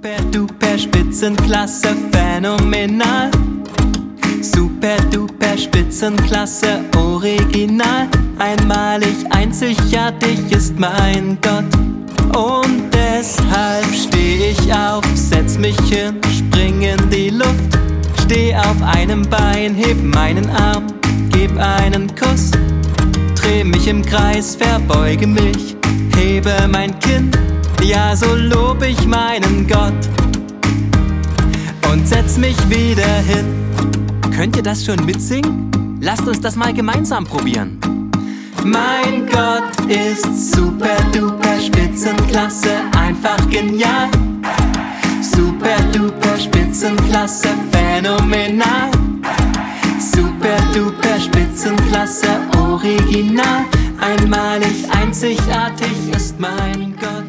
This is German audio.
Super duper Spitzenklasse, phänomenal. Super duper Spitzenklasse, original. Einmalig, einzigartig ist mein Gott. Und deshalb steh ich auf, setz mich hin, spring in die Luft. Steh auf einem Bein, heb meinen Arm, geb einen Kuss. Dreh mich im Kreis, verbeuge mich, hebe mein Kinn. Ja, so lob ich meinen Gott und setz mich wieder hin. Könnt ihr das schon mitsingen? Lasst uns das mal gemeinsam probieren. Mein Gott ist super duper Spitzenklasse, einfach genial. Super duper Spitzenklasse, phänomenal. Super duper Spitzenklasse, original. Einmalig, einzigartig ist mein Gott.